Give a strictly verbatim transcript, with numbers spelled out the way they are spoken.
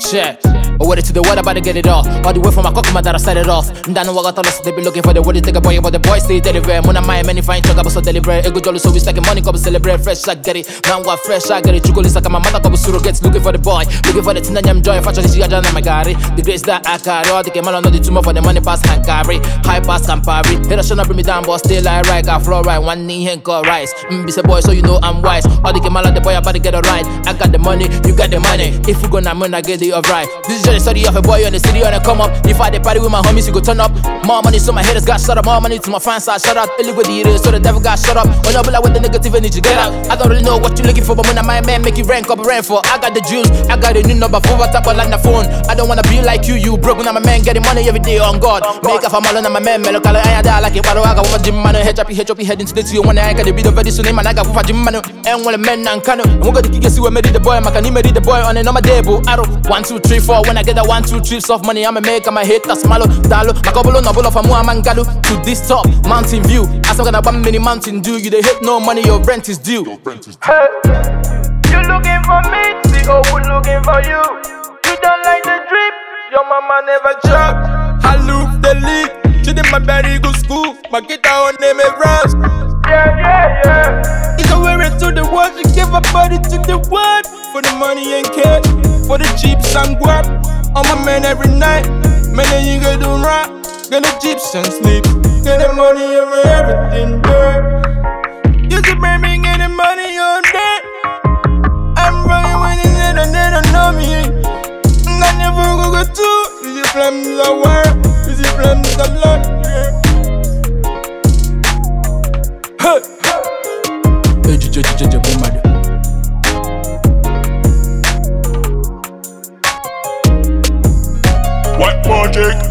Check. But what it to the word about to get it off. All the way from my cockman that I set it off. And I know what I thought they be looking for the word to take a boy, but the boy stay deliver. When I mind many fine talk about so deliberate. Ego jolly so we second money couple celebrate. Fresh I get it. Man what fresh I get it. Chugo like my mother couple surrogates looking for the boy. Looking for the tin and I'm joy. Fashion is yajan and my gari. The grace that I carry. All the came on the tumor for the money pass hand carry. High pass can parry. Hit a shot bring me down, but still I right. Got floor right. One knee and got rise. Mm, be say boy, so you know I'm wise. All the came on the boy about to get a ride. I got the money, you got the money. If you gonna win, I get the right. This is just a study of a boy on the city on the come up. If I the party with my homies, you go turn up. More money, so my haters got shut up. More money to my fans, I shut up. Illy with the ears, so the devil got shut up. When you be like with the negative energy, get out. I don't really know what you looking for, but when I my man make you rank up, rank for. I got the juice, I got a new number for what up on the phone. I don't wanna be like you, you broke. When I'm a man getting money every day on God. Make up a malon, I'm a man, mellow color, I die like it. I got over gym man, head up, head up, head into the two. When I got the beat of very soon, and I got over gym man. And when a man and canoe, and we're gonna kick you, we made the boy, I can made the boy on another day, boo. I don't one, two, three, four. When I get that one, two, three, soft money, I'm a make, I'm a hit, that's malo, dalo. My couple of novel of a mua mangalo to this top mountain view. As I'm gonna one mini mountain dew, you they hit no money, your rent is due. Your rent is due. Hey, you looking for me, see oh, we looking for you. You don't like the drip, your mama never chopped. I love the league, she did my very good school. My guitar on name is Rams. Yeah, yeah, yeah. You go wear it to the world, you give a body to the world. For the money and cash, for the jeeps and guap. On my man every night, man you go do rap. Gonna jeeps and sleep, get the money over everything, girl. You see baby, get the money on that. I'm running when you need and they don't know me. I never go go to, is it from the world, is it from the blood, yeah. Hey, hey, j j j j boomada. What project?